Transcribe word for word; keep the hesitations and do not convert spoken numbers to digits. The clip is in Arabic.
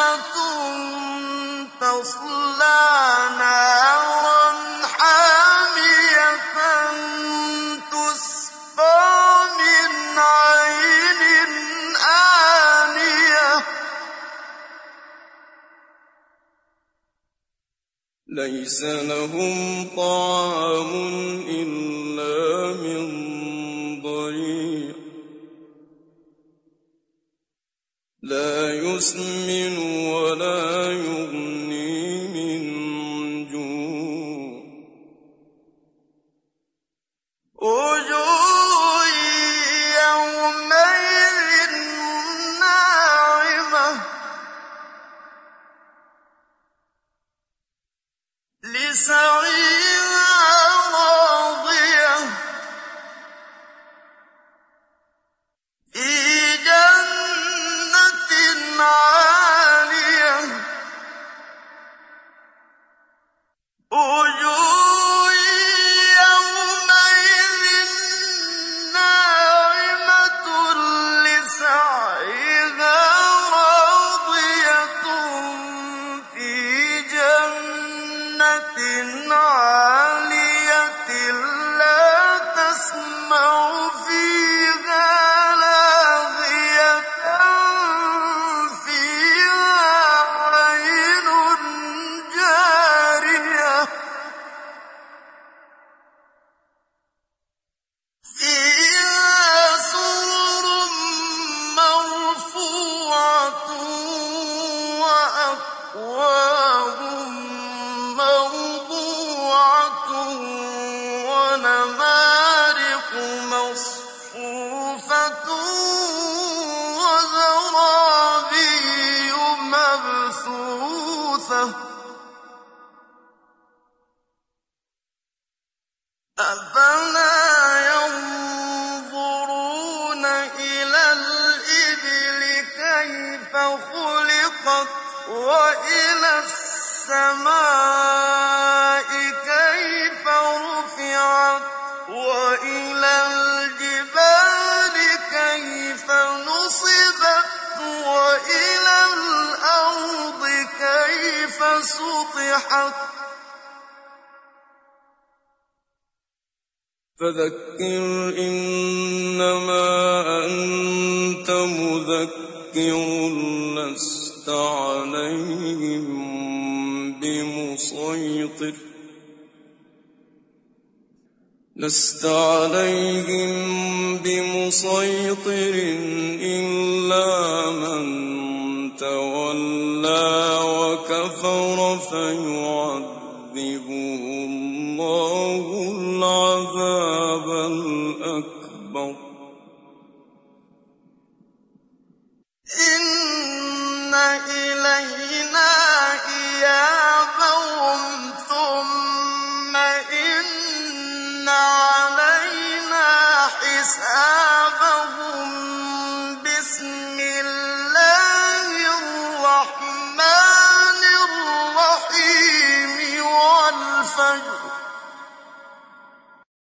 تَصْلَىٰ نَارًا حَامِيَةً تُسْقَىٰ مِنْ عَيْنٍ آنِيَةٍ لَيْسَ لَهُمْ طَعَامٌ إِلَّا مِن ضَرِيعٍ لَّا يُسْمِنُ وَلَا يُغْنِي مِن جُوعٍ وُجُوهٌ يَوْمَئِذٍ نَّاعِمَةٌ لِّسَعْيِهَا رَاضِيَةٌ فِي جَنَّةٍ عَالِيَةٍ وُجُوهٌ يَوْمَئِذٍ نَّاعِمَةٌ لِّسَعْيِهَا رَاضِيَةٌ فِي جَنَّةٍ عَالِيَةٍ لَّا تَسْمَعُ فِيهَا لَاغِيَةً فِيهَا عَيْنٌ جَارِيَةٌ فِيهَا سُرُرٌ مَّرْفُوعَةٌ وَأَكْوَابٌ مَّوْضُوعَةٌ وَنَمَارِقُ مَصْفُوفَةٌ وَزَرَابِيُّ مَبْثُوثَةٌ أَفَلَا يَنظُرُونَ إِلَى الْإِبِلِ كَيْفَ خُلِقَتْ وَإِلَى السَّمَاءِ كَيْفَ رُفِعَتْ وَإِلَى الْجِبَالِ كَيْفَ نُصِبَتْ وَإِلَى الْأَرْضِ كَيْفَ سُطِحَتْ فَذَكِّرْ إِنَّمَا أَنتَ مُذَكِّرٌ لَّسْتَ عَلَيْهِم بِمُصَيْطِرٍ لَّسْتَ عَلَيْهِم بِمُصَيْطِرٍ إِلَّا مَن تَوَلَّىٰ وَكَفَرَ فَيُعَذِّبُهُ اللَّهُ الْعَذَابَ الْأَكْبَرَ إِنَّ إِلَيْنَا